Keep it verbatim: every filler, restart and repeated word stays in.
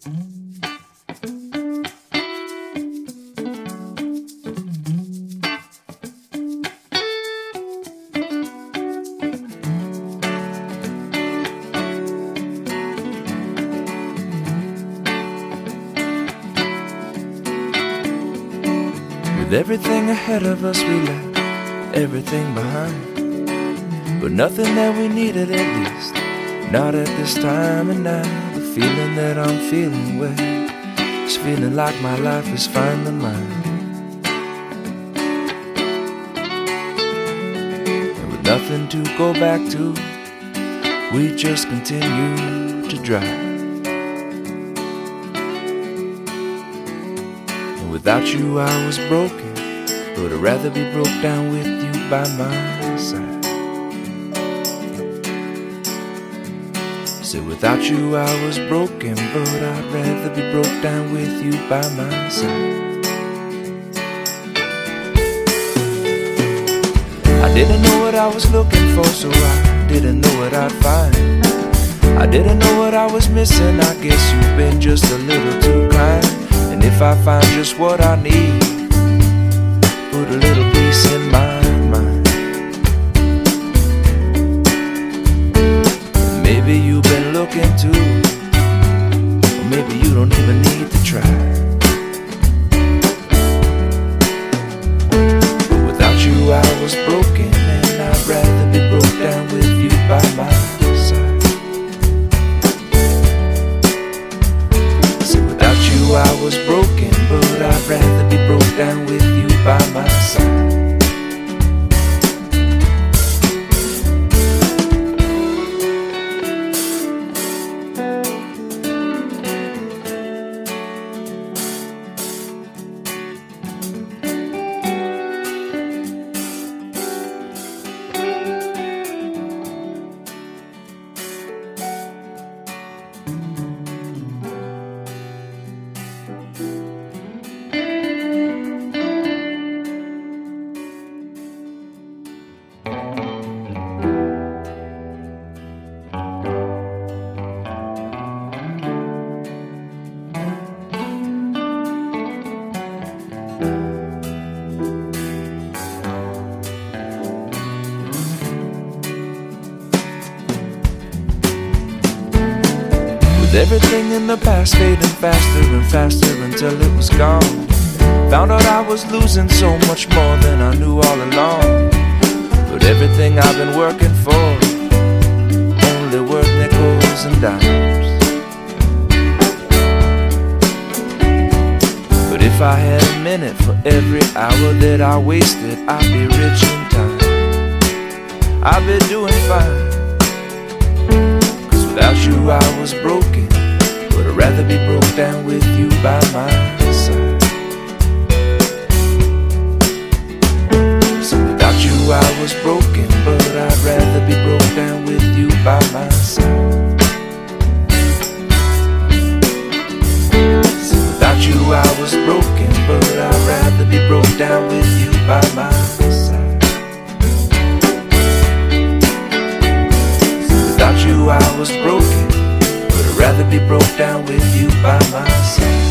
With everything ahead of us, we left everything behind. But nothing that we needed, at least not at this time. And now the feeling that I'm feeling, well, it's feeling like my life is finally mine. And with nothing to go back to, we just continue to drive. Without you I was broken, but I'd rather be broke down with you by my side. So without you I was broken, but I'd rather be broke down with you by my side. I didn't know what I was looking for, so I didn't know what I'd find. I didn't know what I was missing, I guess you've been just a little too kind. And if I find just what I need, put a little peace in my mind. And maybe you've been looking too, or maybe you don't even need to try. But without you I was broken, and I'd rather be broke down with you by my side. So without you I was broken, but I'd rather be broke down with you by my side. With everything in the past fading faster and faster until it was gone, found out I was losing so much more than I knew all along. But everything I've been working for, only worth nickels and dimes. But if I had a minute for every hour that I wasted, I'd be rich in time. I'd be doing fine. Without you I was broken, but I'd rather be broke down with you by my side. So without you I was broken, but I'd rather be broke down with you by my side. So without you I was broken, but I'd rather be broke down with you by my side. Without you I was broken, but I'd rather be broke down with you by my side.